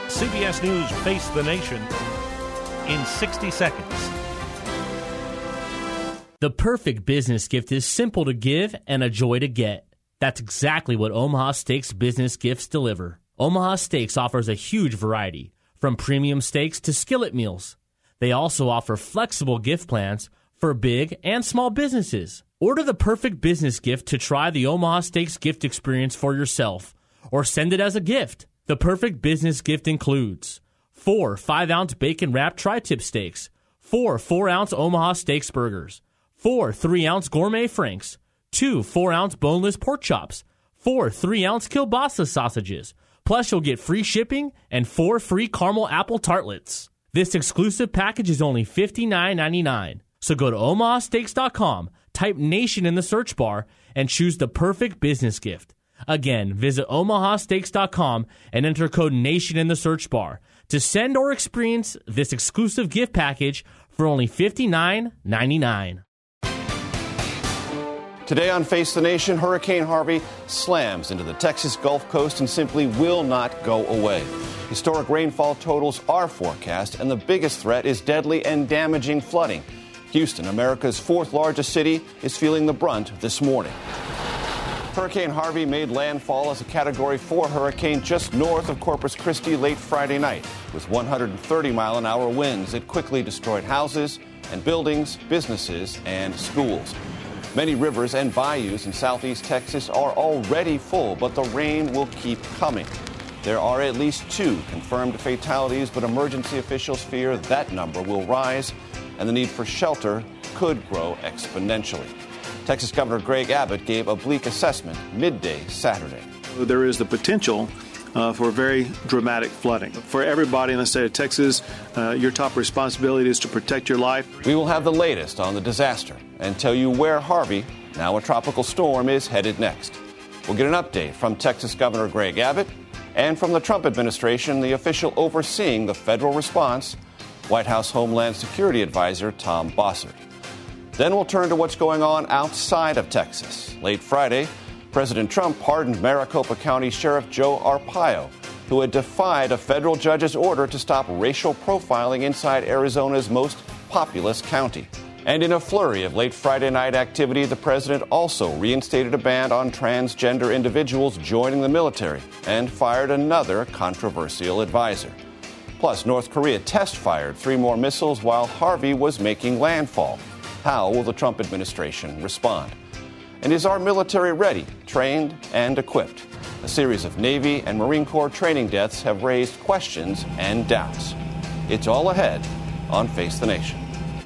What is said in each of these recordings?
CBS News Face the Nation in 60 seconds. The perfect business gift is simple to give and a joy to get. That's exactly what Omaha Steaks business gifts deliver. Omaha Steaks offers a huge variety, from premium steaks to skillet meals. They also offer flexible gift plans for big and small businesses. Order the perfect business gift to try the Omaha Steaks gift experience for yourself, or send it as a gift. The perfect business gift includes 4 5-ounce bacon-wrapped tri-tip steaks, 4 4-ounce Omaha Steaks burgers, 4 3-ounce gourmet franks, 2 4-ounce boneless pork chops, 4 3-ounce kielbasa sausages. Plus, you'll get free shipping and 4 free caramel apple tartlets. This exclusive package is only $59.99. So go to omahasteaks.com, type Nation in the search bar, and choose the perfect business gift. Again, visit omahasteaks.com and enter code NATION in the search bar to send or experience this exclusive gift package for only $59.99. Today on Face the Nation, Hurricane Harvey slams into the Texas Gulf Coast and simply will not go away. Historic rainfall totals are forecast, and the biggest threat is deadly and damaging flooding. Houston, America's 4th largest city, is feeling the brunt this morning. Hurricane Harvey made landfall as a Category 4 hurricane just north of Corpus Christi late Friday night. With 130-mile-an-hour winds, it quickly destroyed houses and buildings, businesses, and schools. Many rivers and bayous in southeast Texas are already full, but the rain will keep coming. There are at least 2 confirmed fatalities, but emergency officials fear that number will rise and the need for shelter could grow exponentially. Texas Governor Greg Abbott gave a bleak assessment midday Saturday. There is the potential for very dramatic flooding. For everybody in the state of Texas, your top responsibility is to protect your life. We will have the latest on the disaster and tell you where Harvey, now a tropical storm, is headed next. We'll get an update from Texas Governor Greg Abbott and from the Trump administration, the official overseeing the federal response, White House Homeland Security Advisor Tom Bossert. Then we'll turn to what's going on outside of Texas. Late Friday, President Trump pardoned Maricopa County Sheriff Joe Arpaio, who had defied a federal judge's order to stop racial profiling inside Arizona's most populous county. And in a flurry of late Friday night activity, the president also reinstated a ban on transgender individuals joining the military and fired another controversial advisor. Plus, North Korea test-fired 3 more missiles while Harvey was making landfall. How will the Trump administration respond? And is our military ready, trained, and equipped? A series of Navy and Marine Corps training deaths have raised questions and doubts. It's all ahead on Face the Nation.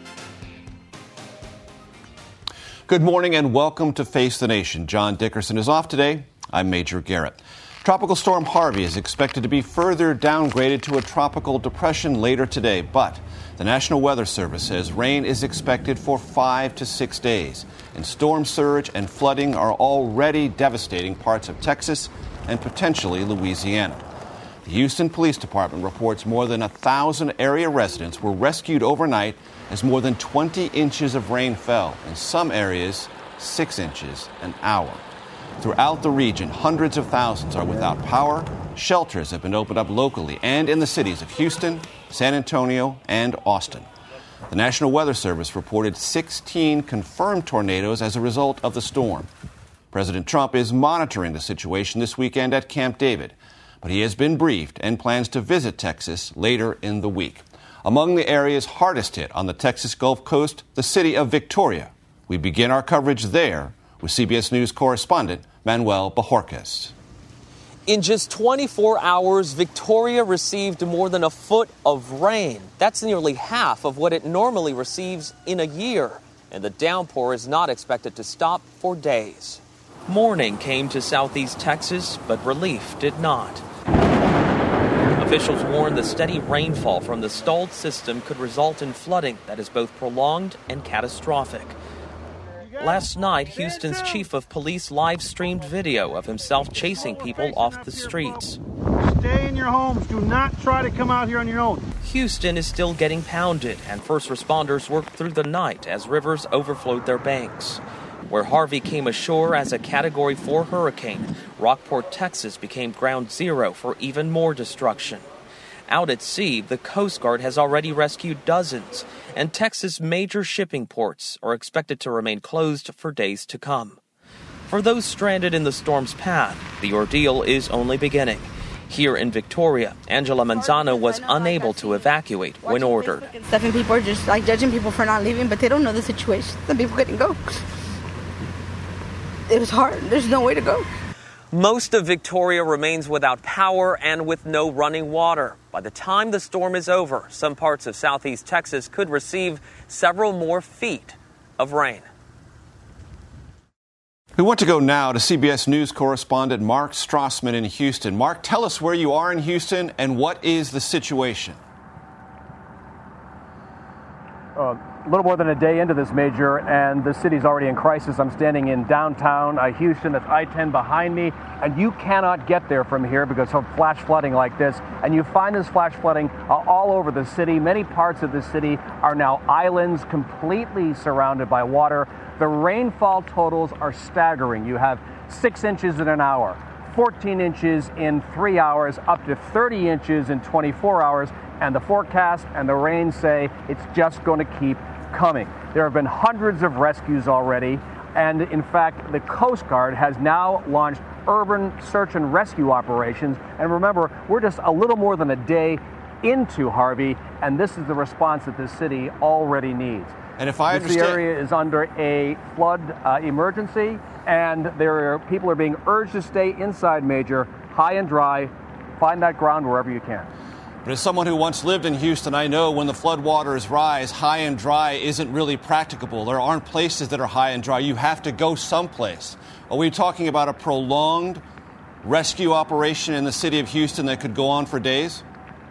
Good morning and welcome to Face the Nation. John Dickerson is off today. I'm Major Garrett. Tropical Storm Harvey is expected to be further downgraded to a tropical depression later today, but the National Weather Service says rain is expected for 5 to 6 days, and storm surge and flooding are already devastating parts of Texas and potentially Louisiana. The Houston Police Department reports more than 1,000 area residents were rescued overnight as more than 20 inches of rain fell, in some areas 6 inches an hour. Throughout the region, hundreds of thousands are without power. Shelters have been opened up locally and in the cities of Houston, San Antonio, and Austin. The National Weather Service reported 16 confirmed tornadoes as a result of the storm. President Trump is monitoring the situation this weekend at Camp David, but he has been briefed and plans to visit Texas later in the week. Among the areas hardest hit on the Texas Gulf Coast, the city of Victoria. We begin our coverage there with CBS News correspondent Manuel Bajorquez. In just 24 hours, Victoria received more than a foot of rain. That's nearly half of what it normally receives in a year. And the downpour is not expected to stop for days. Morning came to southeast Texas, but relief did not. Officials warned the steady rainfall from the stalled system could result in flooding that is both prolonged and catastrophic. Last night, Houston's chief of police live-streamed video of himself chasing people off the streets. Stay in your homes. Do not try to come out here on your own. Houston is still getting pounded, and first responders worked through the night as rivers overflowed their banks. Where Harvey came ashore as a Category 4 hurricane, Rockport, Texas became ground zero for even more destruction. Out at sea, the Coast Guard has already rescued dozens, and Texas' major shipping ports are expected to remain closed for days to come. For those stranded in the storm's path, the ordeal is only beginning. Here in Victoria, Angela Manzano was unable to evacuate when ordered. Stuff and people are just like judging people for not leaving, but they don't know the situation. Some people couldn't go. It was hard. There's no way to go. Most of Victoria remains without power and with no running water. By the time the storm is over, some parts of southeast Texas could receive several more feet of rain. We want to go now to CBS News correspondent Mark Strassman in Houston. Mark, tell us where you are in Houston and what is the situation? A little more than a day into this, Major, and the city's already in crisis. I'm standing in downtown Houston. That's I-10 behind me, and you cannot get there from here because of flash flooding like this. And you find this flash flooding all over the city. Many parts of the city are now islands completely surrounded by water. The rainfall totals are staggering. You have 6 inches in an hour, 14 inches in 3 hours, up to 30 inches in 24 hours. And the forecast and the rain say it's just going to keep coming. There have been hundreds of rescues already. And in fact, the Coast Guard has now launched urban search and rescue operations. And remember, we're just a little more than a day into Harvey, and this is the response that the city already needs. And if I understand, the area is under a flood emergency, and people are being urged to stay inside, Major, high and dry. Find that ground wherever you can. But as someone who once lived in Houston, I know when the floodwaters rise, high and dry isn't really practicable. There aren't places that are high and dry. You have to go someplace. Are we talking about a prolonged rescue operation in the city of Houston that could go on for days?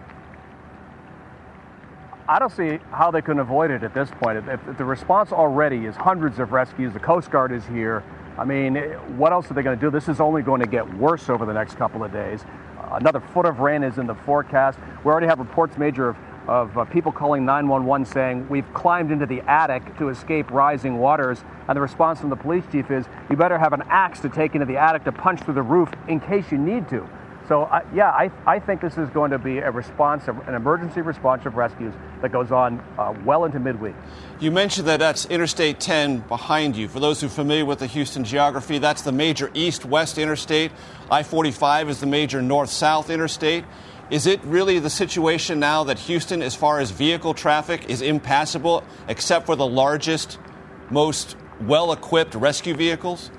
I don't see how they can avoid it at this point. If the response already is hundreds of rescues, the Coast Guard is here. I mean, what else are they going to do? This is only going to get worse over the next couple of days. Another foot of rain is in the forecast. We already have reports, Major, of people calling 911 saying we've climbed into the attic to escape rising waters. And the response from the police chief is you better have an axe to take into the attic to punch through the roof in case you need to. So, I think this is going to be an emergency response of rescues that goes on well into midweek. You mentioned that that's Interstate 10 behind you. For those who are familiar with the Houston geography, that's the major east-west interstate. I-45 is the major north-south interstate. Is it really the situation now that Houston, as far as vehicle traffic, is impassable except for the largest, most well-equipped rescue vehicles?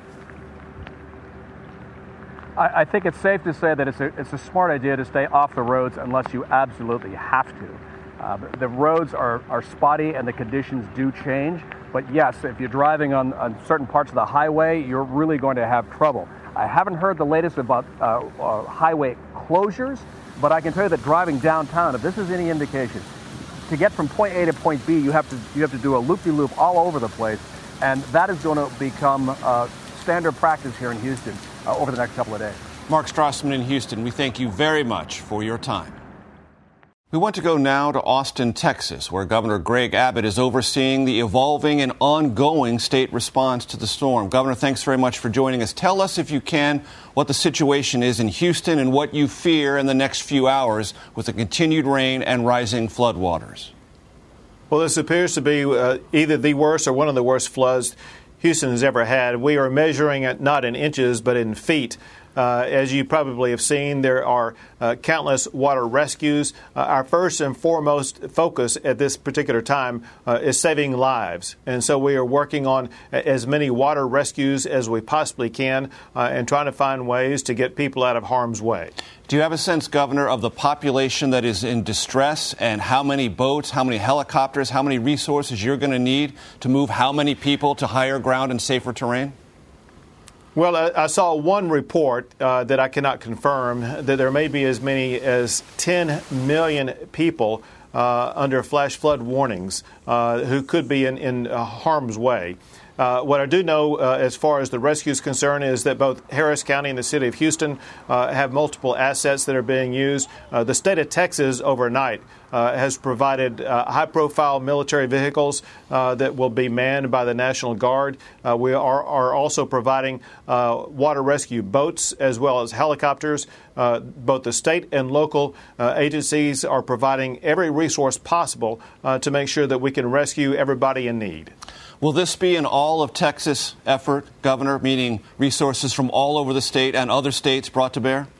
I think it's safe to say that it's a smart idea to stay off the roads unless you absolutely have to. The roads are spotty and the conditions do change. But yes, if you're driving on certain parts of the highway, you're really going to have trouble. I haven't heard the latest about highway closures, but I can tell you that driving downtown, if this is any indication, to get from point A to point B, you have to do a loop-de-loop all over the place, and that is going to become standard practice here in Houston over the next couple of days. Mark Strassman in Houston, we thank you very much for your time. We want to go now to Austin, Texas, where Governor Greg Abbott is overseeing the evolving and ongoing state response to the storm. Governor, thanks very much for joining us. Tell us, if you can, what the situation is in Houston and what you fear in the next few hours with the continued rain and rising floodwaters. Well, this appears to be either the worst or one of the worst floods Houston has ever had. We are measuring it not in inches, but in feet. As you probably have seen, there are countless water rescues. Our first and foremost focus at this particular time is saving lives. And so we are working on as many water rescues as we possibly can and trying to find ways to get people out of harm's way. Do you have a sense, Governor, of the population that is in distress and how many boats, how many helicopters, how many resources you're going to need to move how many people to higher ground and safer terrain? Well, I saw one report that I cannot confirm that there may be as many as 10 million people under flash flood warnings who could be in harm's way. What I do know as far as the rescue is concerned is that both Harris County and the city of Houston have multiple assets that are being used. The state of Texas overnight has provided high-profile military vehicles that will be manned by the National Guard. We are also providing water rescue boats as well as helicopters. Both the state and local agencies are providing every resource possible to make sure that we can rescue everybody in need. Will this be an all-of-Texas effort, Governor, meaning resources from all over the state and other states brought to bear?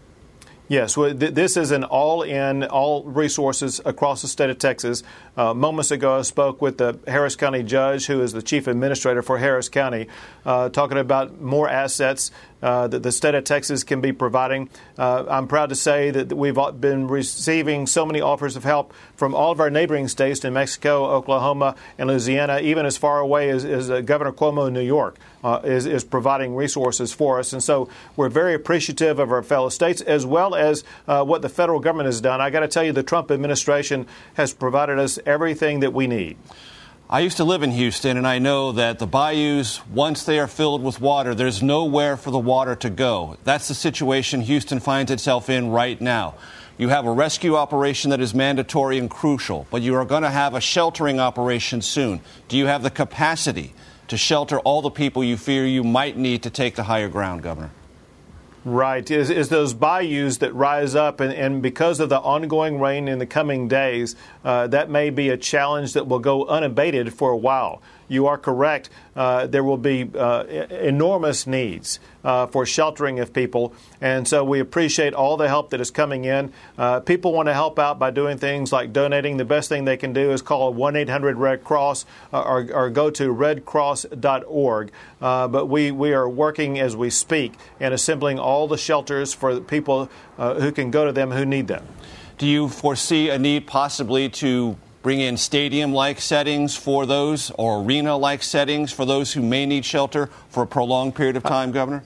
Yes, this is an all-in, all resources across the state of Texas. Moments ago, I spoke with the Harris County judge, who is the chief administrator for Harris County, talking about more assets that the state of Texas can be providing. I'm proud to say that we've been receiving so many offers of help from all of our neighboring states, New Mexico, Oklahoma, and Louisiana, even as far away as Governor Cuomo in New York is providing resources for us. And so we're very appreciative of our fellow states, as well as what the federal government has done. I got to tell you, the Trump administration has provided us everything that we need. I used to live in Houston, and I know that the bayous, once they are filled with water, there's nowhere for the water to go. That's the situation Houston finds itself in right now. You have a rescue operation that is mandatory and crucial, but you are going to have a sheltering operation soon. Do you have the capacity to shelter all the people you fear you might need to take the higher ground, Governor? Right. Is those bayous that rise up, and because of the ongoing rain in the coming days, that may be a challenge that will go unabated for a while. You are correct. There will be enormous needs for sheltering of people. And so we appreciate all the help that is coming in. People want to help out by doing things like donating. The best thing they can do is call 1-800-RED Cross or go to redcross.org. But we are working as we speak and assembling all the shelters for people who can go to them who need them. Do you foresee a need possibly to bring in stadium-like settings for those, or arena-like settings for those who may need shelter for a prolonged period of time, Governor?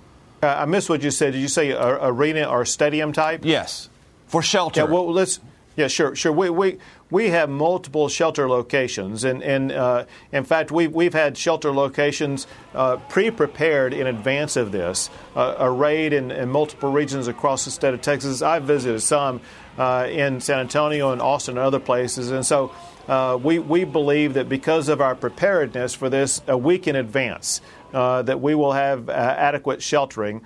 I missed what you said. Did you say arena or stadium type? Yes, for shelter. Yeah, well, sure. We have multiple shelter locations, and in fact, we've had shelter locations pre-prepared in advance of this, arrayed in multiple regions across the state of Texas. I've visited some in San Antonio and Austin and other places, and so we believe that because of our preparedness for this a week in advance, that we will have adequate sheltering,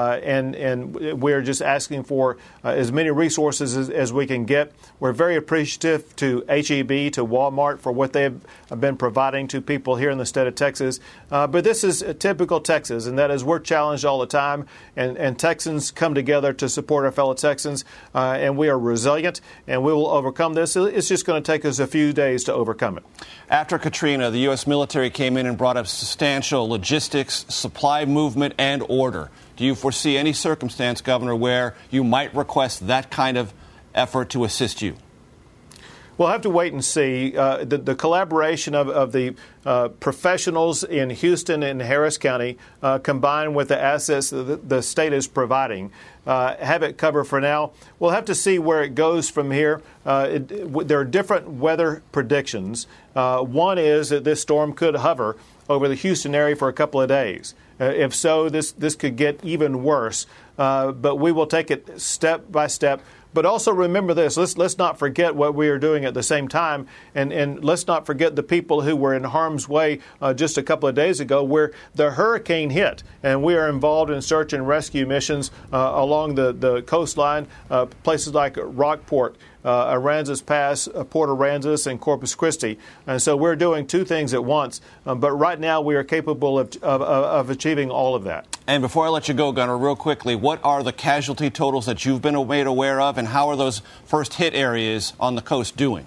and we're just asking for as many resources as we can get. We're very appreciative to H-E-B, to Walmart, for what they've been providing to people here in the state of Texas. But this is typical Texas, and that is we're challenged all the time, and Texans come together to support our fellow Texans, and we are resilient, and we will overcome this. It's just going to take us a few days to overcome it. After Katrina, the U.S. military came in and brought up substantial logistics, supply movement, and order. Do you foresee any circumstance, Governor, where you might request that kind of effort to assist you? We'll have to wait and see. The collaboration of the professionals in Houston and Harris County, combined with the assets that the state is providing, have it covered for now. We'll have to see where it goes from here. There are different weather predictions. One is that this storm could hover over the Houston area for a couple of days. If so, this could get even worse. But we will take it step by step. But also remember this, let's not forget what we are doing at the same time, and let's not forget the people who were in harm's way just a couple of days ago where the hurricane hit, and we are involved in search and rescue missions along the coastline, places like Rockport, Aransas Pass, Port Aransas, and Corpus Christi. And so we're doing two things at once, but right now we are capable of achieving all of that. And before I let you go, Gunner, real quickly, what are the casualty totals that you've been made aware of, and how are those first hit areas on the coast doing?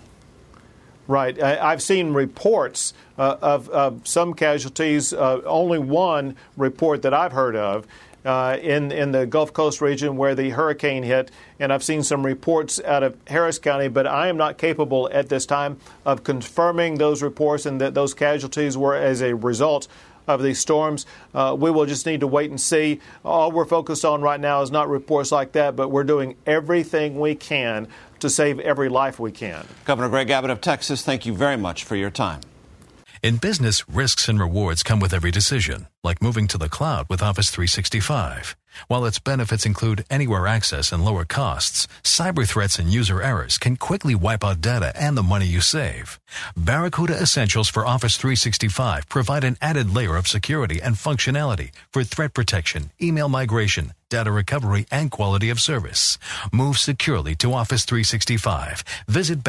Right. I've seen reports of some casualties, only one report that I've heard of, in the Gulf Coast region where the hurricane hit, and I've seen some reports out of Harris County, but I am not capable at this time of confirming those reports and that those casualties were as a result of these storms. We will just need to wait and see. All we're focused on right now is not reports like that, but we're doing everything we can to save every life we can. Governor Greg Abbott of Texas, thank you very much for your time. In business, risks and rewards come with every decision, like moving to the cloud with Office 365. While its benefits include anywhere access and lower costs, cyber threats and user errors can quickly wipe out data and the money you save. Barracuda Essentials for Office 365 provide an added layer of security and functionality for threat protection, email migration, data recovery, and quality of service. Move securely to Office 365. Visit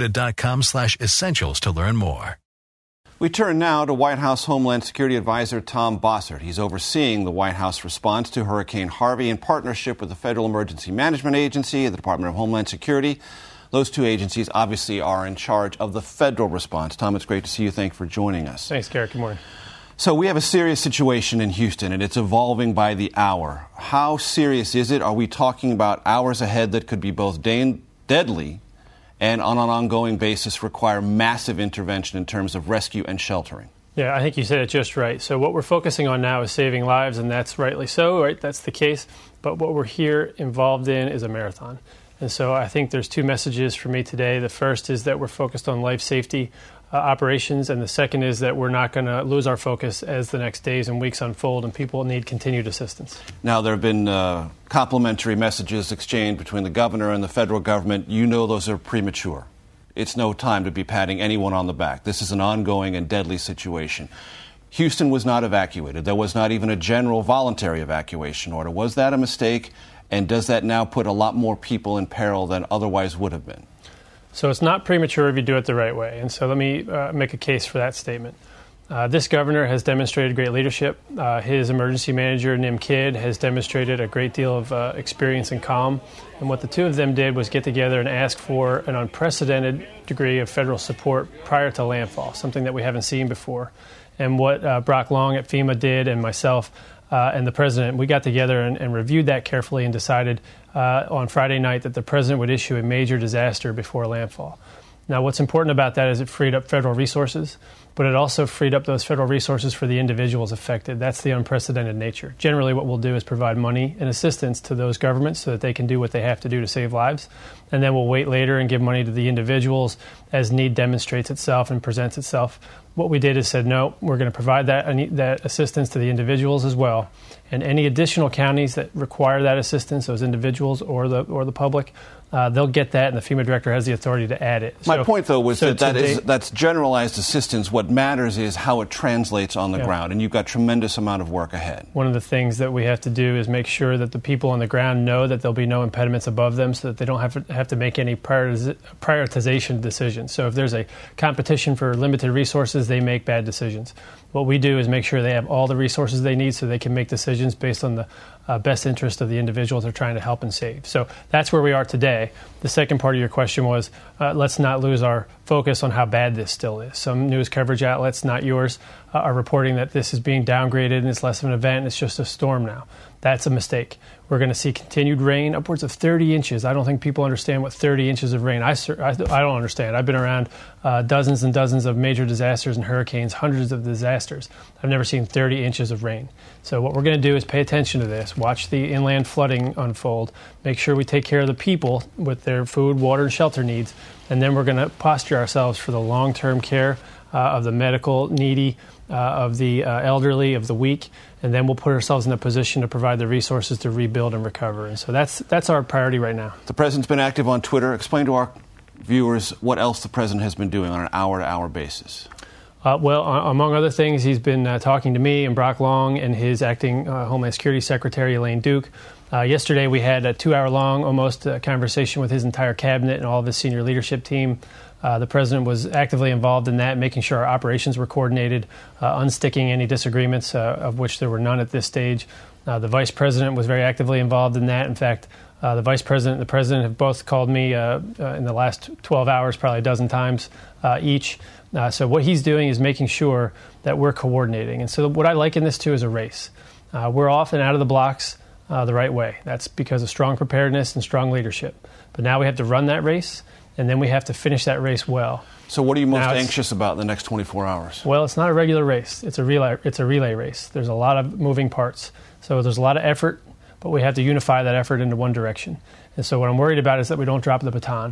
barracuda.com/essentials to learn more. We turn now to White House Homeland Security Advisor Tom Bossert. He's overseeing the White House response to Hurricane Harvey in partnership with the Federal Emergency Management Agency and the Department of Homeland Security. Those two agencies obviously are in charge of the federal response. Tom, it's great to see you. Thanks for joining us. Thanks, Garrett. Good morning. So we have a serious situation in Houston, and it's evolving by the hour. How serious is it? Are we talking about hours ahead that could be both deadly and on an ongoing basis require massive intervention in terms of rescue and sheltering? Yeah, I think you said it just right. So what we're focusing on now is saving lives, and that's rightly so, right? That's the case. But what we're here involved in is a marathon. And so I think there's two messages for me today. The first is that we're focused on life safety operations, and the second is that we're not going to lose our focus as the next days and weeks unfold and people need continued assistance. Now, there have been complimentary messages exchanged between the governor and the federal government. You know those are premature. It's no time to be patting anyone on the back. This is an ongoing and deadly situation. Houston was not evacuated. There was not even a general voluntary evacuation order. Was that a mistake? And does that now put a lot more people in peril than otherwise would have been? So it's not premature if you do it the right way. And so let me make a case for that statement. This governor has demonstrated great leadership. His emergency manager, Nim Kidd, has demonstrated a great deal of experience and calm. And what the two of them did was get together and ask for an unprecedented degree of federal support prior to landfall, something that we haven't seen before. And what Brock Long at FEMA did, and myself and the president, we got together and reviewed that carefully and decided on Friday night that the president would issue a major disaster before landfall. Now, what's important about that is it freed up federal resources, but it also freed up those federal resources for the individuals affected. That's the unprecedented nature. Generally, what we'll do is provide money and assistance to those governments so that they can do what they have to do to save lives. And then we'll wait later and give money to the individuals as need demonstrates itself and presents itself. What we did is said, no, we're going to provide that assistance to the individuals as well. And any additional counties that require that assistance, those individuals or the public, they'll get that, and the FEMA director has the authority to add it. My point, though, was that's generalized assistance. What matters is how it translates on the ground, and you've got tremendous amount of work ahead. One of the things that we have to do is make sure that the people on the ground know that there'll be no impediments above them so that they don't have to make any prioritization decisions. So if there's a competition for limited resources, they make bad decisions. What we do is make sure they have all the resources they need so they can make decisions based on the best interest of the individuals they're trying to help and save. So that's where we are today. The second part of your question was, let's not lose our focus on how bad this still is. Some news coverage outlets, not yours, are reporting that this is being downgraded and it's less of an event, it's just a storm now. That's a mistake. We're going to see continued rain, upwards of 30 inches. I don't think people understand what 30 inches of rain. I don't understand. I've been around dozens and dozens of major disasters and hurricanes, hundreds of disasters. I've never seen 30 inches of rain. So what we're going to do is pay attention to this, watch the inland flooding unfold, make sure we take care of the people with their food, water, and shelter needs, and then we're going to posture ourselves for the long-term care of the medical needy, of the elderly, of the weak, and then we'll put ourselves in a position to provide the resources to rebuild and recover. And so that's our priority right now. The president's been active on Twitter. Explain to our viewers what else the president has been doing on an hour-to-hour basis. Well, among other things, he's been talking to me and Brock Long and his acting Homeland Security Secretary, Elaine Duke. Yesterday, we had a 2-hour-long almost conversation with his entire cabinet and all of his senior leadership team. The president was actively involved in that, making sure our operations were coordinated, unsticking any disagreements, of which there were none at this stage. The vice president was very actively involved in that. In fact, the vice president and the president have both called me in the last 12 hours, probably a dozen times each. So what he's doing is making sure that we're coordinating. And so what I liken this to is a race. We're off and out of the blocks the right way. That's because of strong preparedness and strong leadership. But now we have to run that race, and then we have to finish that race well. So what are you most anxious about in the next 24 hours? Well, it's not a regular race. It's a relay race. There's a lot of moving parts. So there's a lot of effort, but we have to unify that effort into one direction. And so what I'm worried about is that we don't drop the baton.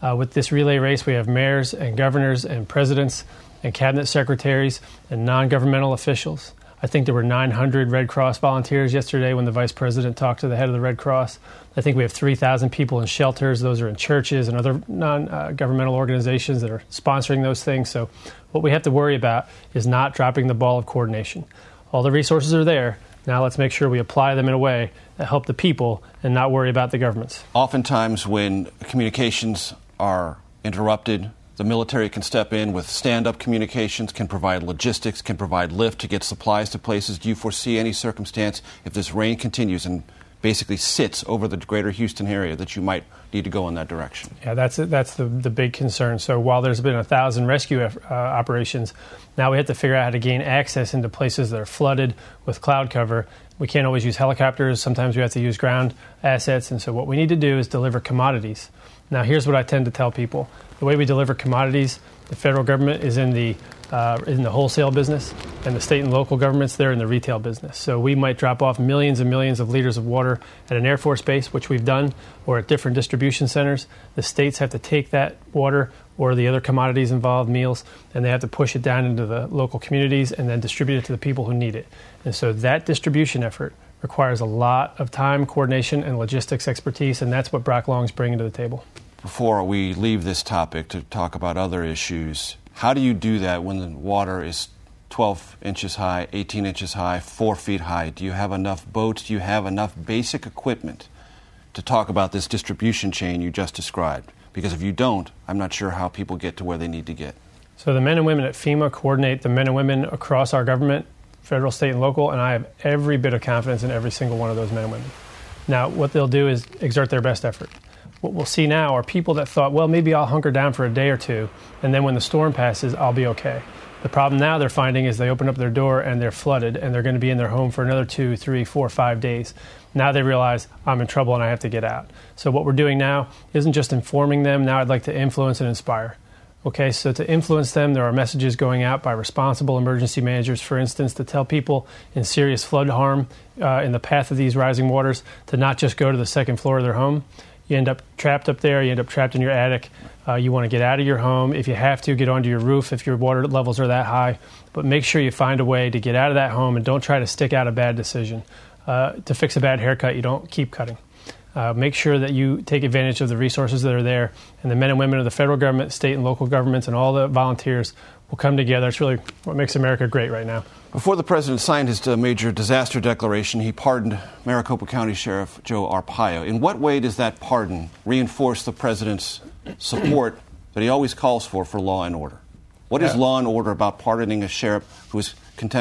With this relay race, we have mayors and governors and presidents and cabinet secretaries and non-governmental officials. I think there were 900 Red Cross volunteers yesterday when the vice president talked to the head of the Red Cross. I think we have 3,000 people in shelters. Those are in churches and other non-governmental organizations that are sponsoring those things. So what we have to worry about is not dropping the ball of coordination. All the resources are there. Now let's make sure we apply them in a way that help the people and not worry about the governments. Oftentimes when communications are interrupted, the military can step in with stand-up communications, can provide logistics, can provide lift to get supplies to places. Do you foresee any circumstance, if this rain continues and basically sits over the greater Houston area, that you might need to go in that direction? Yeah, that's the big concern. So while there's been 1,000 rescue operations, now we have to figure out how to gain access into places that are flooded with cloud cover. We can't always use helicopters. Sometimes we have to use ground assets. And so what we need to do is deliver commodities. Now, here's what I tend to tell people. The way we deliver commodities, the federal government is in the wholesale business, and the state and local governments, they're in the retail business. So we might drop off millions and millions of liters of water at an Air Force base, which we've done, or at different distribution centers. The states have to take that water or the other commodities involved, meals, and they have to push it down into the local communities and then distribute it to the people who need it. And so that distribution effort requires a lot of time, coordination, and logistics expertise, and that's what Brock Long's bringing to the table. Before we leave this topic to talk about other issues, how do you do that when the water is 12 inches high, 18 inches high, 4 feet high? Do you have enough boats? Do you have enough basic equipment to talk about this distribution chain you just described? Because if you don't, I'm not sure how people get to where they need to get. So the men and women at FEMA coordinate the men and women across our government, federal, state, and local, and I have every bit of confidence in every single one of those men and women. Now, what they'll do is exert their best effort. What we'll see now are people that thought, well, maybe I'll hunker down for a day or two, and then when the storm passes, I'll be okay. The problem now they're finding is they open up their door and they're flooded, and they're going to be in their home for another 2, 3, 4, 5 days. Now they realize I'm in trouble and I have to get out. So what we're doing now isn't just informing them. Now I'd like to influence and inspire. Okay, so to influence them, there are messages going out by responsible emergency managers, for instance, to tell people in serious flood harm in the path of these rising waters to not just go to the second floor of their home. You end up trapped up there. You end up trapped in your attic. You want to get out of your home. If you have to, get onto your roof if your water levels are that high. But make sure you find a way to get out of that home, and don't try to stick out a bad decision. To fix a bad haircut, you don't keep cutting. Make sure that you take advantage of the resources that are there, and the men and women of the federal government, state and local governments, and all the volunteers will come together. It's really what makes America great right now. Before the president signed his major disaster declaration, he pardoned Maricopa County Sheriff Joe Arpaio. In what way does that pardon reinforce the president's support that he always calls for law and order? What is law and order about pardoning a sheriff who was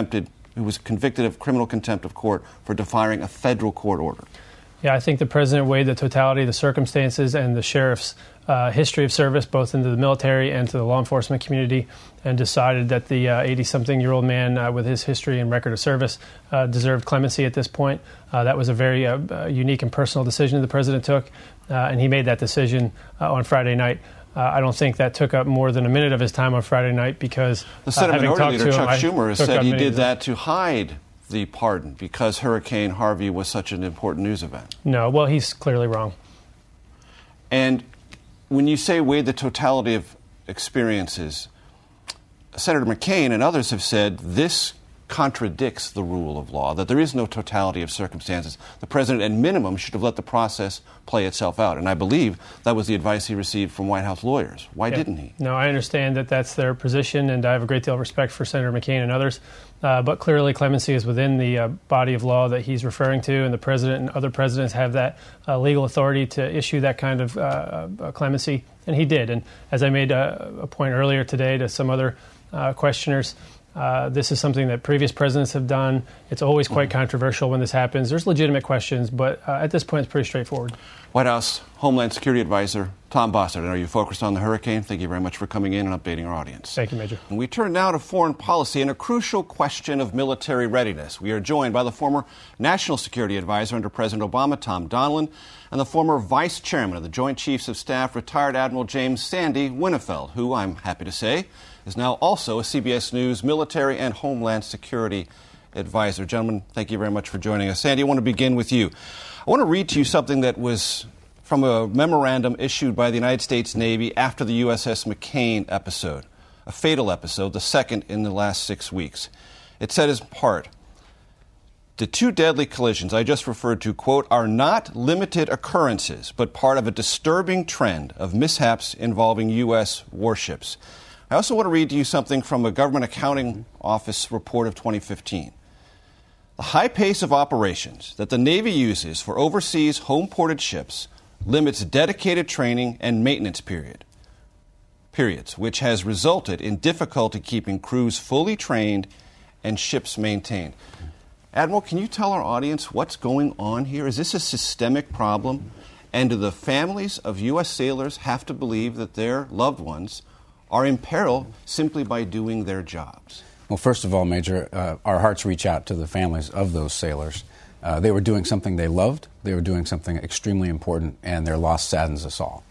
convicted of criminal contempt of court for defying a federal court order? Yeah, I think the president weighed the totality of the circumstances and the sheriff's history of service, both into the military and to the law enforcement community, and decided that the 80-something-year-old man with his history and record of service deserved clemency at this point. That was a very unique and personal decision the president took, and he made that decision on Friday night. I don't think that took up more than a minute of his time on Friday night because the Senate Minority Leader Chuck Schumer has said he did that to hide the pardon because Hurricane Harvey was such an important news event. No, well, he's clearly wrong. And when you say weigh the totality of experiences, Senator McCain and others have said this contradicts the rule of law, that there is no totality of circumstances. The president, at minimum, should have let the process play itself out. And I believe that was the advice he received from White House lawyers. Why didn't he? No, I understand that that's their position, and I have a great deal of respect for Senator McCain and others. But clearly, clemency is within the body of law that he's referring to, and the president and other presidents have that legal authority to issue that kind of clemency, and he did. And as I made a point earlier today to some other questioners, this is something that previous presidents have done. It's always quite controversial when this happens. There's legitimate questions, but at this point, it's pretty straightforward. White House Homeland Security Advisor Tom Bossert, are you focused on the hurricane? Thank you very much for coming in and updating our audience. Thank you, Major. And we turn now to foreign policy and a crucial question of military readiness. We are joined by the former National Security Advisor under President Obama, Tom Donilon, and the former Vice Chairman of the Joint Chiefs of Staff, retired Admiral James Sandy Winnefeld, who, I'm happy to say, is now also a CBS News military and Homeland Security Advisor. Gentlemen, thank you very much for joining us. Sandy, I want to begin with you. I want to read to you something that was from a memorandum issued by the United States Navy after the USS McCain episode, a fatal episode, the second in the last 6 weeks. It said as part, the two deadly collisions I just referred to, quote, are not limited occurrences, but part of a disturbing trend of mishaps involving U.S. warships. I also want to read to you something from a Government Accounting Office report of 2015. The high pace of operations that the Navy uses for overseas home-ported ships limits dedicated training and maintenance periods, which has resulted in difficulty keeping crews fully trained and ships maintained. Admiral, can you tell our audience what's going on here? Is this a systemic problem? And do the families of U.S. sailors have to believe that their loved ones are in peril simply by doing their jobs? Well, first of all, Major, our hearts reach out to the families of those sailors. They were doing something they loved. They were doing something extremely important, and their loss saddens us all.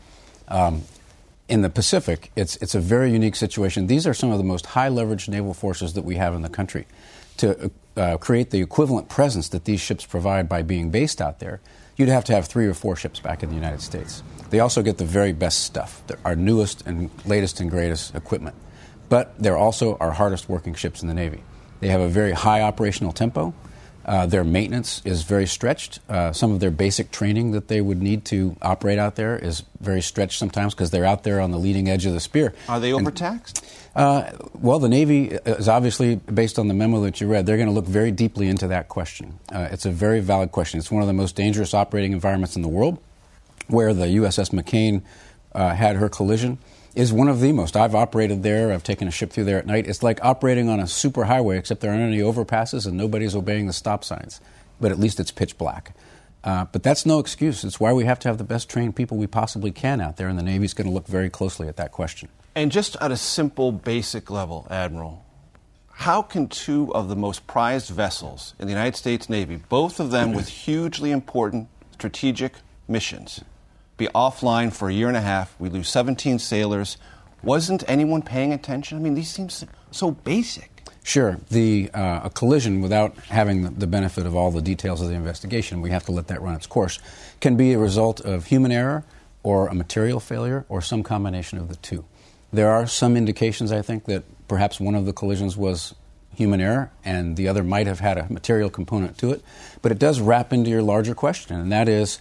In the Pacific, it's a very unique situation. These are some of the most high-leveraged naval forces that we have in the country. To create the equivalent presence that these ships provide by being based out there, you'd have to have 3 or 4 ships back in the United States. They also get the very best stuff, our newest and latest and greatest equipment. But they're also our hardest working ships in the Navy. They have a very high operational tempo. Their maintenance is very stretched. Some of their basic training that they would need to operate out there is very stretched sometimes because they're out there on the leading edge of the spear. Are they overtaxed? Well, the Navy is obviously, based on the memo that you read, they're going to look very deeply into that question. It's a very valid question. It's one of the most dangerous operating environments in the world, where the USS McCain had her collision. Is one of the most. I've operated there. I've taken a ship through there at night. It's like operating on a superhighway, except there aren't any overpasses and nobody's obeying the stop signs. But at least it's pitch black. But that's no excuse. It's why we have to have the best trained people we possibly can out there, and the Navy's going to look very closely at that question. And just at a simple, basic level, Admiral, how can 2 of the most prized vessels in the United States Navy, both of them with hugely important strategic missions, be offline for a year and a half? We lose 17 sailors. Wasn't anyone paying attention? I mean, these seem so basic. Sure. A collision without having the benefit of all the details of the investigation, we have to let that run its course, can be a result of human error or a material failure or some combination of the two. There are some indications, I think, that perhaps one of the collisions was human error and the other might have had a material component to it. But it does wrap into your larger question, and that is,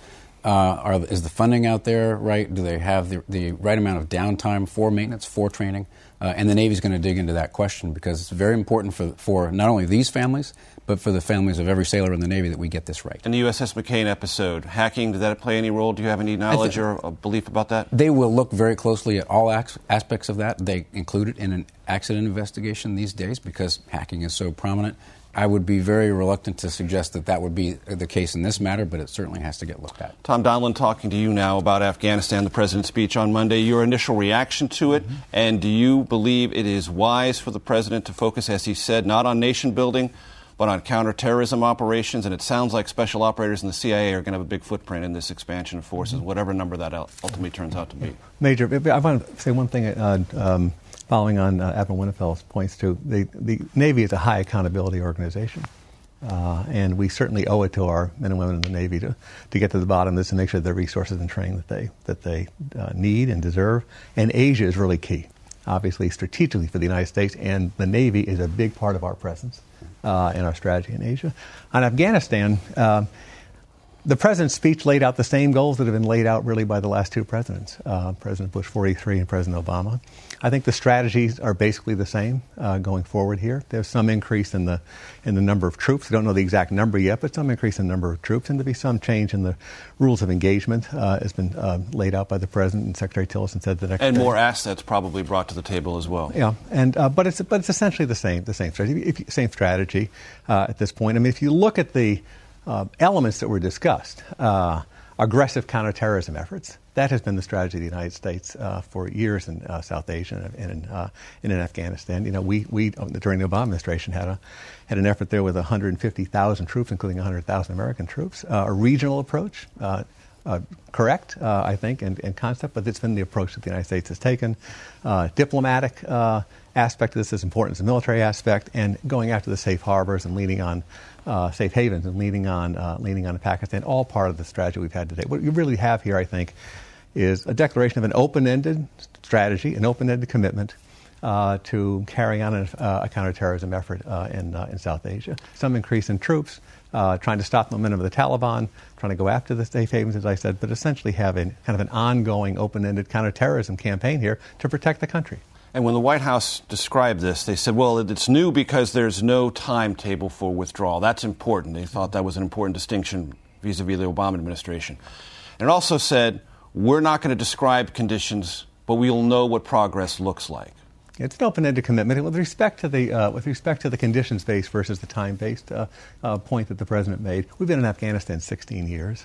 is the funding out there right? Do they have the right amount of downtime for maintenance, for training? And the Navy's going to dig into that question because it's very important for not only these families, but for the families of every sailor in the Navy that we get this right. In the USS McCain episode, hacking, did that play any role? Do you have any knowledge or a belief about that? They will look very closely at all aspects of that. They include it in an accident investigation these days because hacking is so prominent. I would be very reluctant to suggest that would be the case in this matter, but it certainly has to get looked at. Tom Donilon, talking to you now about Afghanistan, the president's speech on Monday. Your initial reaction to it, and do you believe it is wise for the president to focus, as he said, not on nation building, but on counterterrorism operations? And it sounds like special operators in the CIA are going to have a big footprint in this expansion of forces, whatever number that ultimately turns out to be. Major, I want to say one thing. Following on Admiral Winnefeld's points, too, the Navy is a high accountability organization, and we certainly owe it to our men and women in the Navy to get to the bottom of this and make sure the resources and training that they need and deserve. And Asia is really key, obviously, strategically for the United States, and the Navy is a big part of our presence in our strategy in Asia. On Afghanistan, the president's speech laid out the same goals that have been laid out really by the last 2 presidents, President Bush 43 and President Obama. I think the strategies are basically the same going forward here. There's some increase in the number of troops. We don't know the exact number yet, but some increase in the number of troops, and there'll be some change in the rules of engagement has been laid out by the president, and Secretary Tillerson said the next and day. More assets probably brought to the table as well. Yeah, and but it's essentially the same strategy. Same strategy at this point. I mean, if you look at the elements that were discussed, aggressive counterterrorism efforts. That has been the strategy of the United States for years in South Asia and in Afghanistan. You know, we during the Obama administration had an effort there with 150,000 troops, including 100,000 American troops. A regional approach, correct, I think, in concept, but it's been the approach that the United States has taken. Diplomatic aspect of this is important as the military aspect, and going after the safe harbors and leaning on safe havens and leaning on Pakistan, all part of the strategy we've had today. What you really have here, I think, is a declaration of an open-ended strategy, an open-ended commitment to carry on a counterterrorism effort in South Asia. Some increase in troops, trying to stop the momentum of the Taliban, trying to go after the safe havens, as I said, but essentially having kind of an ongoing open-ended counterterrorism campaign here to protect the country. And when the White House described this, they said, well, it's new because there's no timetable for withdrawal. That's important. They thought that was an important distinction vis-a-vis the Obama administration. And it also said, we're not going to describe conditions, but we'll know what progress looks like. It's an open-ended commitment. With respect to the conditions-based versus the time-based point that the president made, we've been in Afghanistan 16 years.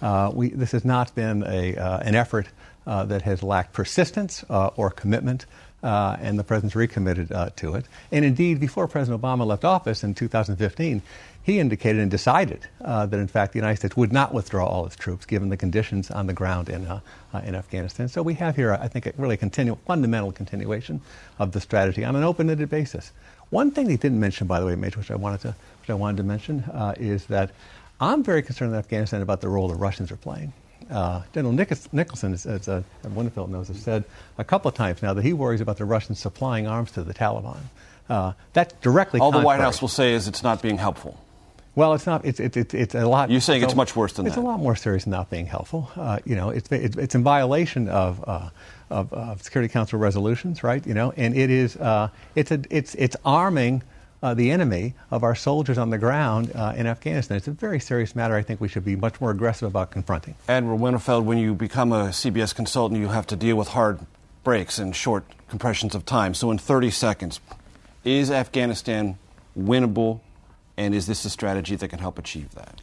This has not been an effort that has lacked persistence or commitment. And the president's recommitted to it. And indeed, before President Obama left office in 2015, he indicated and decided that, in fact, the United States would not withdraw all its troops, given the conditions on the ground in Afghanistan. So we have here, I think, a really fundamental continuation of the strategy on an open-ended basis. One thing they didn't mention, by the way, Major, which I wanted to mention, is that I'm very concerned in Afghanistan about the role the Russians are playing. General Nicholson, as Winnefeld knows, has said a couple of times now that he worries about the Russians supplying arms to the Taliban. That's directly all contrary. the White House will say is it's not being helpful. Well, it's not. It's a lot. You're saying it's much worse than that. It's a lot more serious than not being helpful. It's in violation of Security Council resolutions, right? And it is it's arming the enemy of our soldiers on the ground in Afghanistan. It's a very serious matter. I think we should be much more aggressive about confronting. Admiral Winnefeld, when you become a CBS consultant, you have to deal with hard breaks and short compressions of time. So in 30 seconds, is Afghanistan winnable, and is this a strategy that can help achieve that?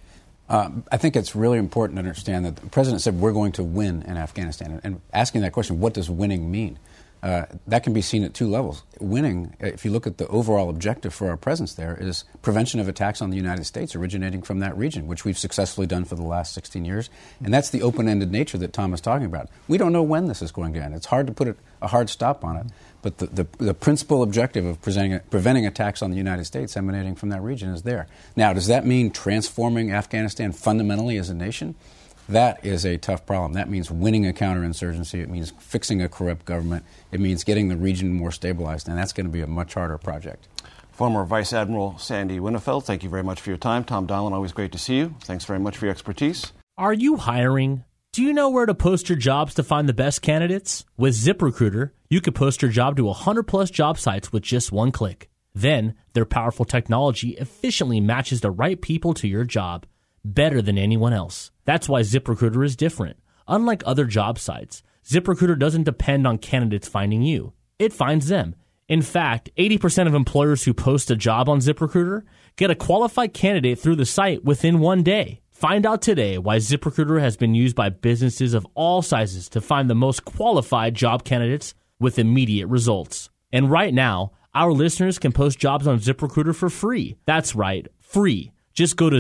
I think it's really important to understand that the president said we're going to win in Afghanistan. And asking that question, what does winning mean? That can be seen at two levels. Winning, if you look at the overall objective for our presence there, is prevention of attacks on the United States originating from that region, which we've successfully done for the last 16 years. And that's the open-ended nature that Tom is talking about. We don't know when this is going to end. It's hard to put a hard stop on it. But the principal objective of preventing attacks on the United States emanating from that region is there. Now, does that mean transforming Afghanistan fundamentally as a nation? That is a tough problem. That means winning a counterinsurgency. It means fixing a corrupt government. It means getting the region more stabilized, and that's going to be a much harder project. Former Vice Admiral Sandy Winnefeld, thank you very much for your time. Tom Donilon, always great to see you. Thanks very much for your expertise. Are you hiring? Do you know where to post your jobs to find the best candidates? With ZipRecruiter, you could post your job to 100-plus job sites with just one click. Then, their powerful technology efficiently matches the right people to your job, better than anyone else. That's why ZipRecruiter is different. Unlike other job sites, ZipRecruiter doesn't depend on candidates finding you. It finds them. In fact, 80% of employers who post a job on ZipRecruiter get a qualified candidate through the site within one day. Find out today why ZipRecruiter has been used by businesses of all sizes to find the most qualified job candidates with immediate results. And right now, our listeners can post jobs on ZipRecruiter for free. That's right, free. Just go to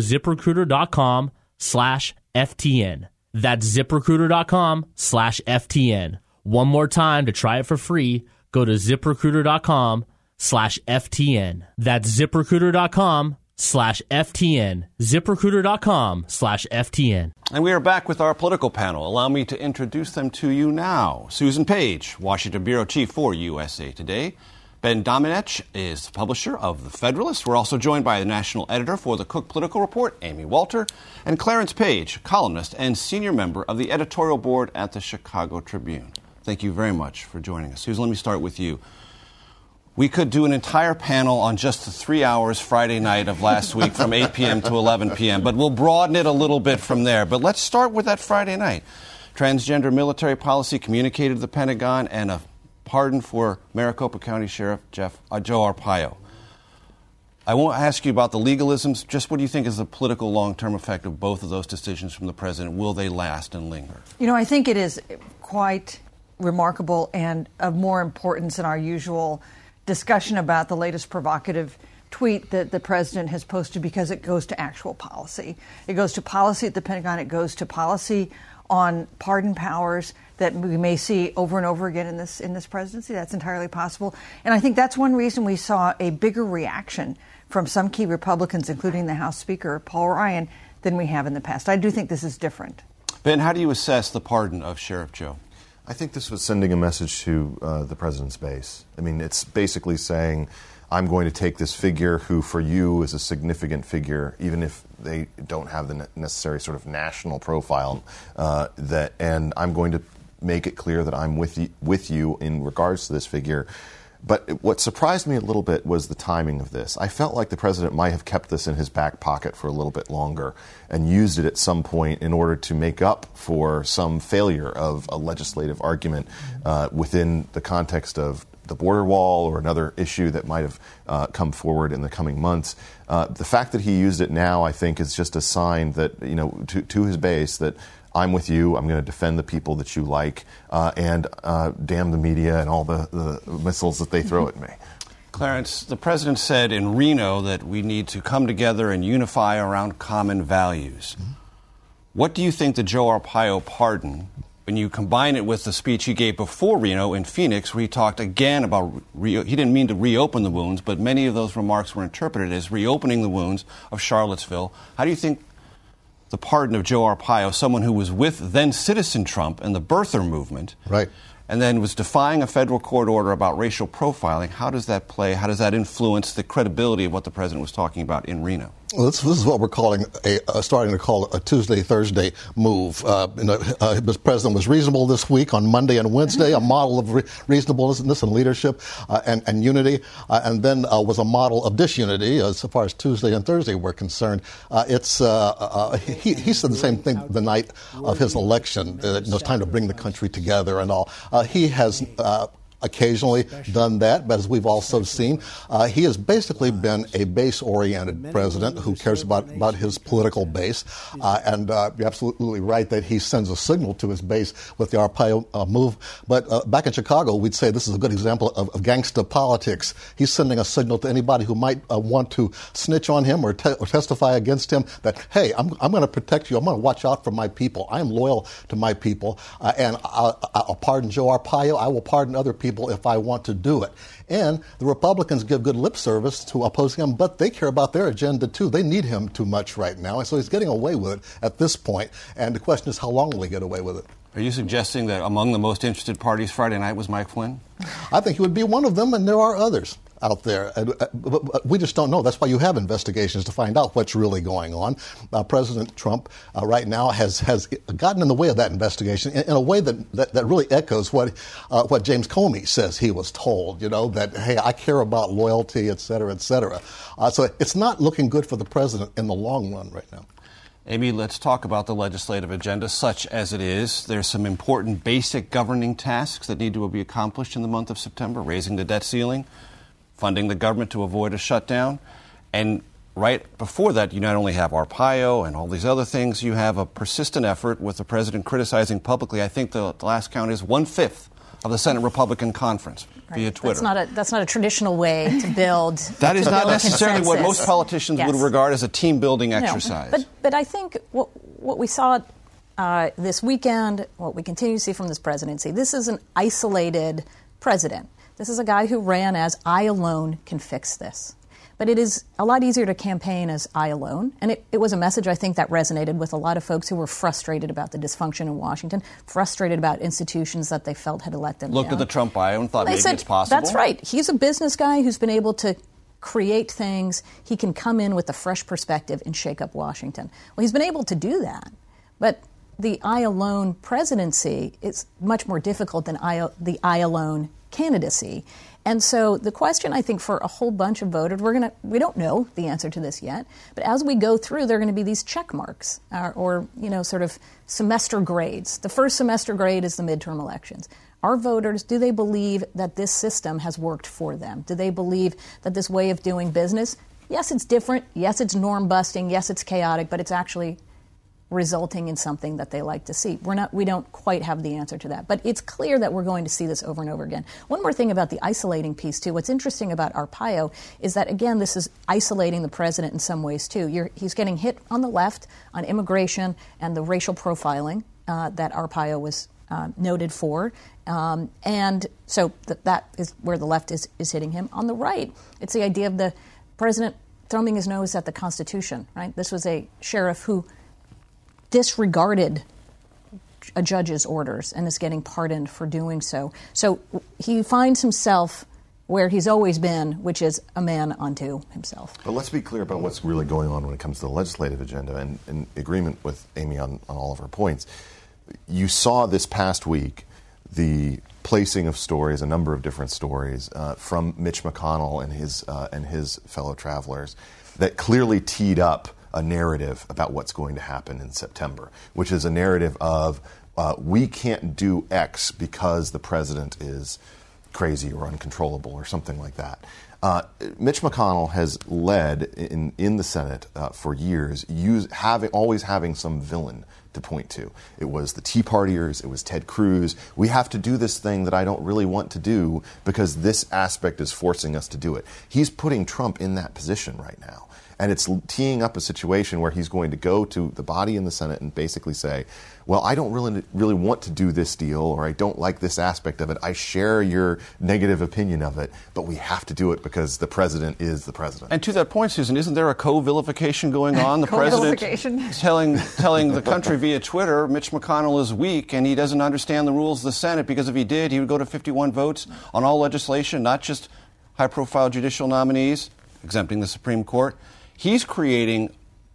ZipRecruiter.com/FTN. That's ZipRecruiter.com/FTN. One more time to try it for free. Go to ZipRecruiter.com/FTN. That's ZipRecruiter.com/FTN. ZipRecruiter.com/FTN. And we are back with our political panel. Allow me to introduce them to you now. Susan Page, Washington Bureau Chief for USA Today. Ben Domenech is the publisher of The Federalist. We're also joined by the national editor for the Cook Political Report, Amy Walter, and Clarence Page, columnist and senior member of the editorial board at the Chicago Tribune. Thank you very much for joining us. Susan, let me start with you. We could do an entire panel on just the 3 hours Friday night of last week from 8 p.m. to 11 p.m., but we'll broaden it a little bit from there. But let's start with that Friday night. Transgender military policy communicated to the Pentagon, and a pardon for Maricopa County Sheriff Joe Arpaio. I won't ask you about the legalisms. Just what do you think is the political long-term effect of both of those decisions from the president? Will they last and linger? You know, I think it is quite remarkable and of more importance in our usual discussion about the latest provocative tweet that the president has posted, because it goes to actual policy. It goes to policy at the Pentagon. It goes to policy on pardon powers that we may see over and over again in this presidency. That's entirely possible. And I think that's one reason we saw a bigger reaction from some key Republicans, including the House Speaker, Paul Ryan, than we have in the past. I do think this is different. Ben, how do you assess the pardon of Sheriff Joe? I think this was sending a message to the president's base. I mean, it's basically saying, I'm going to take this figure who for you is a significant figure, even if they don't have the necessary sort of national profile, and I'm going to make it clear that I'm with you in regards to this figure. But what surprised me a little bit was the timing of this. I felt like the president might have kept this in his back pocket for a little bit longer and used it at some point in order to make up for some failure of a legislative argument within the context of the border wall or another issue that might have come forward in the coming months. The fact that he used it now, I think, is just a sign that, to his base that I'm with you, I'm going to defend the people that you like, and damn the media and all the missiles that they throw at me. Clarence, the president said in Reno that we need to come together and unify around common values. What do you think the Joe Arpaio pardon, when you combine it with the speech he gave before Reno in Phoenix, where he talked again about, he didn't mean to reopen the wounds, but many of those remarks were interpreted as reopening the wounds of Charlottesville. How do you think the pardon of Joe Arpaio, someone who was with then-citizen Trump and the birther movement, right, and then was defying a federal court order about racial profiling, how does that play? How does that influence the credibility of what the president was talking about in Reno? Well, this is what we're calling starting to call a Tuesday-Thursday move. The president was reasonable this week on Monday and Wednesday, a model of reasonableness and leadership and unity, and then was a model of disunity as far as Tuesday and Thursday were concerned. He said the same thing the night of his election. It's time to bring the country together and all. He has occasionally done that, but as we've also seen, he has basically been a base-oriented president who cares about his political base. And you're absolutely right that he sends a signal to his base with the Arpaio move. But back in Chicago, we'd say this is a good example of gangsta politics. He's sending a signal to anybody who might want to snitch on him or testify against him that, hey, I'm going to protect you. I'm going to watch out for my people. I am loyal to my people. And I'll pardon Joe Arpaio. I will pardon other people if I want to do it. And the Republicans give good lip service to opposing him, but they care about their agenda too. They need him too much right now, and so he's getting away with it at this point. And the question is, how long will he get away with it? Are you suggesting that among the most interested parties Friday night was Mike Flynn? I think he would be one of them, and there are others out there. But we just don't know. That's why you have investigations, to find out what's really going on. President Trump right now has gotten in the way of that investigation in a way that really echoes what James Comey says he was told, that, hey, I care about loyalty, et cetera, et cetera. So it's not looking good for the president in the long run right now. Amy, let's talk about the legislative agenda, such as it is. There's some important basic governing tasks that need to be accomplished in the month of September: raising the debt ceiling, funding the government to avoid a shutdown. And right before that, you not only have Arpaio and all these other things, you have a persistent effort with the president criticizing publicly, I think the last count is 1/5 of the Senate Republican Conference via Twitter. That's not a traditional way to build. That is not necessarily what most politicians would regard as a team-building exercise. No, but I think what we saw this weekend, what we continue to see from this presidency, this is an isolated president. This is a guy who ran as I alone can fix this. But it is a lot easier to campaign as I alone. And it was a message, I think, that resonated with a lot of folks who were frustrated about the dysfunction in Washington, frustrated about institutions that they felt had let them down. Looked at the Trump bio and thought maybe it's possible. That's right. He's a business guy who's been able to create things. He can come in with a fresh perspective and shake up Washington. Well, he's been able to do that. But the I alone presidency is much more difficult than the I alone candidacy. And so the question, I think, for a whole bunch of voters, we don't know the answer to this yet, but as we go through, there are going to be these check marks or sort of semester grades. The first semester grade is the midterm elections. Our voters, do they believe that this system has worked for them? Do they believe that this way of doing business, yes, it's different, yes, it's norm busting, yes, it's chaotic, but it's actually resulting in something that they like to see? We don't quite have the answer to that, but it's clear that we're going to see this over and over again. One more thing about the isolating piece, too. What's interesting about Arpaio is that, again, this is isolating the president in some ways, too. He's getting hit on the left on immigration and the racial profiling, that Arpaio was noted for. And so that is where the left is hitting him. On the right, it's the idea of the president thumbing his nose at the Constitution, right? This was a sheriff who disregarded a judge's orders and is getting pardoned for doing so. So he finds himself where he's always been, which is a man unto himself. But let's be clear about what's really going on when it comes to the legislative agenda, and in agreement with Amy on all of her points. You saw this past week the placing of stories, a number of different stories, from Mitch McConnell and his fellow travelers that clearly teed up a narrative about what's going to happen in September, which is a narrative of we can't do X because the president is crazy or uncontrollable or something like that. Mitch McConnell has led in the Senate for years, always having some villain to point to. It was the Tea Partiers, it was Ted Cruz. We have to do this thing that I don't really want to do because this aspect is forcing us to do it. He's putting Trump in that position right now. And it's teeing up a situation where he's going to go to the body in the Senate and basically say, well, I don't really want to do this deal, or I don't like this aspect of it. I share your negative opinion of it, but we have to do it because the president is the president. And to that point, Susan, isn't there a co-vilification going on? The president telling the country via Twitter, Mitch McConnell is weak and he doesn't understand the rules of the Senate, because if he did, he would go to 51 votes on all legislation, not just high-profile judicial nominees, exempting the Supreme Court. He's creating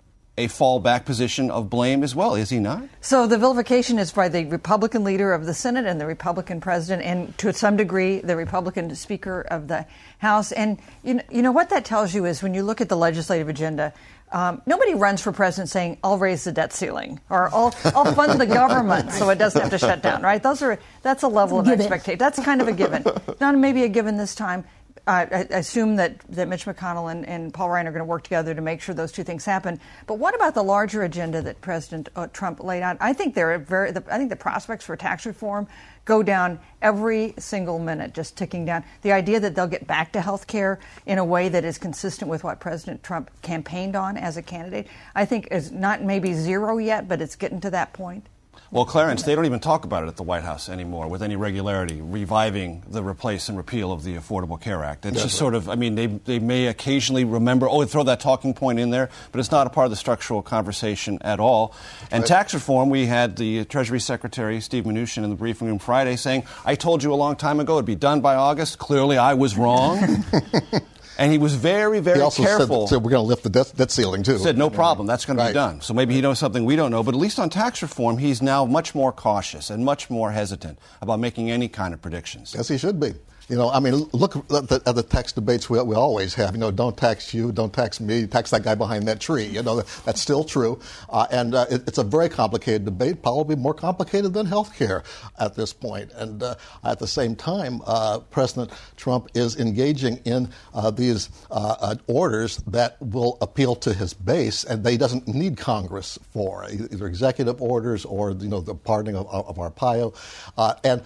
a fallback position of blame as well, is he not? So the vilification is by the Republican leader of the Senate and the Republican president, and to some degree the Republican Speaker of the House. And you know what that tells you is when you look at the legislative agenda, nobody runs for president saying, I'll raise the debt ceiling or I'll fund the government so it doesn't have to shut down, right? That's a level of expectation. That's kind of a given. Not maybe a given this time. I assume that Mitch McConnell and Paul Ryan are going to work together to make sure those two things happen. But what about the larger agenda that President Trump laid out? I think I think the prospects for tax reform go down every single minute, just ticking down. The idea that they'll get back to health care in a way that is consistent with what President Trump campaigned on as a candidate, I think is not maybe zero yet, but it's getting to that point. Well, Clarence, they don't even talk about it at the White House anymore with any regularity, reviving the replace and repeal of the Affordable Care Act. It's just sort of, I mean, they may occasionally remember, throw that talking point in there, but it's not a part of the structural conversation at all. And tax reform, we had the Treasury Secretary, Steve Mnuchin, in the briefing room Friday saying, I told you a long time ago it'd be done by August. Clearly, I was wrong. And he was very, very careful. Said we're going to lift the debt ceiling, too. Said, no problem, that's going to be done. So maybe he knows something we don't know. But at least on tax reform, he's now much more cautious and much more hesitant about making any kind of predictions. Yes, he should be. You know, I mean, look at the tax debates we always have. You know, don't tax you, don't tax me, tax that guy behind that tree. You know, that's still true. And it's a very complicated debate, probably more complicated than health care at this point. And at the same time, President Trump is engaging in these orders that will appeal to his base, and they doesn't need Congress for, either executive orders or, you know, the pardoning of Arpaio. And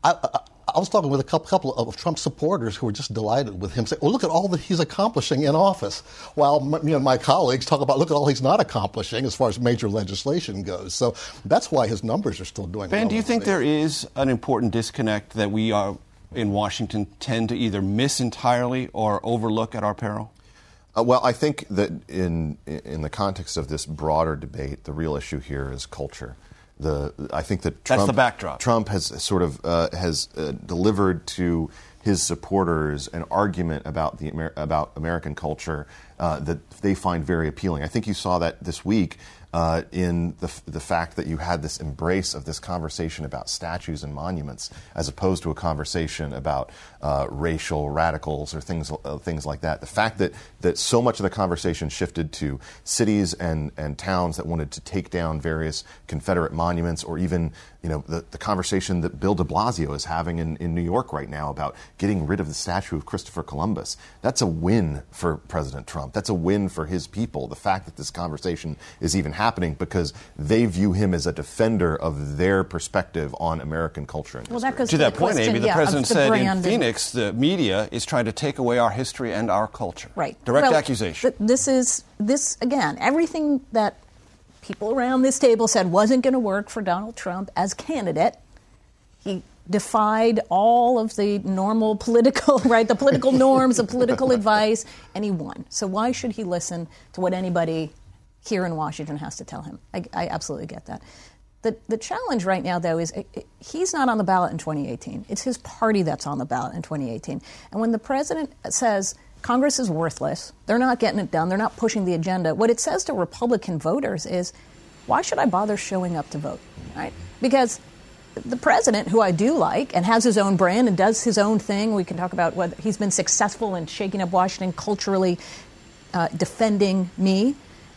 I was talking with a couple of Trump supporters who were just delighted with him, saying, well, look at all that he's accomplishing in office. While me and my colleagues talk about, look at all he's not accomplishing as far as major legislation goes. So that's why his numbers are still doing well. Ben, do you think there is an important disconnect that we are in Washington tend to either miss entirely or overlook at our peril? Well, I think that in the context of this broader debate, the real issue here is culture. I think that Trump, that's the backdrop. Trump has sort of delivered to his supporters an argument about about American culture that they find very appealing. I think you saw that this week in the fact that you had this embrace of this conversation about statues and monuments as opposed to a conversation about racial radicals or things like that. The fact that so much of the conversation shifted to cities and towns that wanted to take down various Confederate monuments, or even, you know, the conversation that Bill de Blasio is having in New York right now about getting rid of the statue of Christopher Columbus. That's a win for President Trump. That's a win for his people. The fact that this conversation is even happening because they view him as a defender of their perspective on American culture and history. That goes to that point, question, Amy, the president said in Phoenix, the media is trying to take away our history and our culture. Right. Direct accusation. This again, everything that people around this table said wasn't going to work for Donald Trump as candidate. He defied all of the normal political, the political norms of political advice, and he won. So why should he listen to what anybody here in Washington has to tell him? I absolutely get that. The challenge right now, though, is he's not on the ballot in 2018. It's his party that's on the ballot in 2018. And when the president says Congress is worthless, they're not getting it done, they're not pushing the agenda, what it says to Republican voters is, why should I bother showing up to vote? Right? Because the president, who I do like and has his own brand and does his own thing, we can talk about whether he's been successful in shaking up Washington, culturally defending me.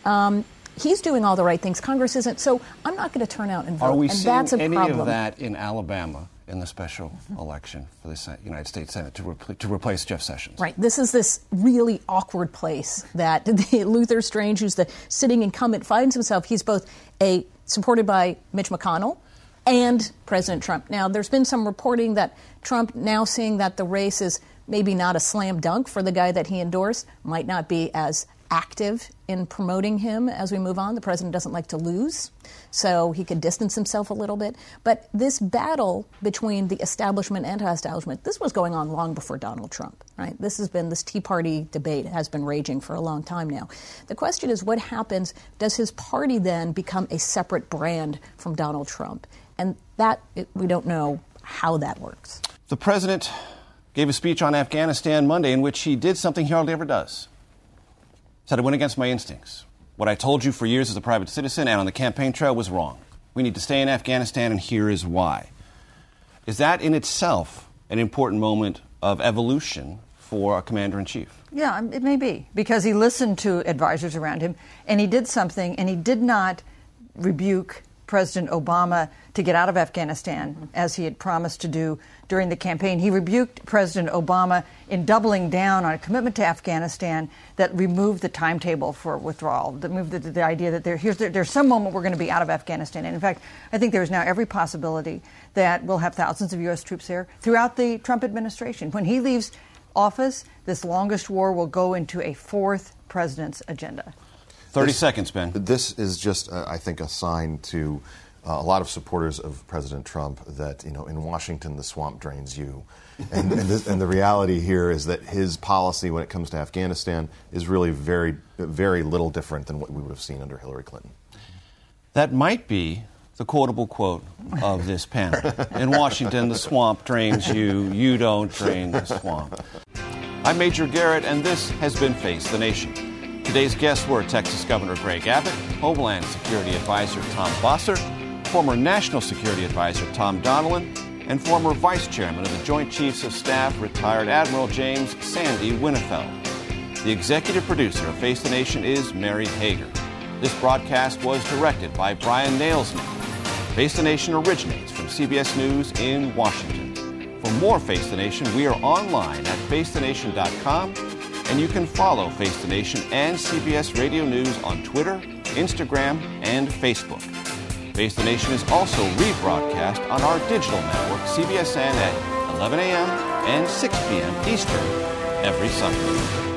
He's doing all the right things. Congress isn't. So I'm not going to turn out and vote. Are we and seeing that's a any problem. of that in Alabama in the special election for the United States Senate to replace Jeff Sessions? Right. This is this really awkward place that Luther Strange, who's the sitting incumbent, finds himself. He's both supported by Mitch McConnell and President Trump. Now, there's been some reporting that Trump, now seeing that the race is maybe not a slam dunk for the guy that he endorsed, might not be as active in promoting him as we move on. The president doesn't like to lose, so he could distance himself a little bit. But this battle between the establishment and anti-establishment, this was going on long before Donald Trump, right? This Tea Party debate has been raging for a long time now. The question is, what happens? Does his party then become a separate brand from Donald Trump? And we don't know how that works. The president gave a speech on Afghanistan Monday in which he did something he hardly ever does. Said, I went against my instincts. What I told you for years as a private citizen and on the campaign trail was wrong. We need to stay in Afghanistan, and here is why. Is that in itself an important moment of evolution for a commander-in-chief? Yeah, it may be, because he listened to advisors around him, and he did something, and he did not rebuke President Obama to get out of Afghanistan, as he had promised to do during the campaign. He rebuked President Obama in doubling down on a commitment to Afghanistan that removed the timetable for withdrawal, that moved the idea that there's some moment we're going to be out of Afghanistan. And in fact, I think there's now every possibility that we'll have thousands of U.S. troops there throughout the Trump administration. When he leaves office, this longest war will go into a fourth president's agenda. 30 seconds, Ben. This is just, I think, a sign to a lot of supporters of President Trump that, in Washington, the swamp drains you. And the reality here is that his policy when it comes to Afghanistan is really very, very little different than what we would have seen under Hillary Clinton. That might be the quotable quote of this panel. In Washington, the swamp drains you. You don't drain the swamp. I'm Major Garrett, and this has been Face the Nation. Today's guests were Texas Governor Greg Abbott, Homeland Security Advisor Tom Bossert, former National Security Advisor Tom Donilon, and former Vice Chairman of the Joint Chiefs of Staff, retired Admiral James Sandy Winnefeld. The executive producer of Face the Nation is Mary Hager. This broadcast was directed by Brian Nailsman. Face the Nation originates from CBS News in Washington. For more Face the Nation, we are online at facethenation.com. And you can follow Face the Nation and CBS Radio News on Twitter, Instagram, and Facebook. Face the Nation is also rebroadcast on our digital network, CBSN, at 11 a.m. and 6 p.m. Eastern every Sunday.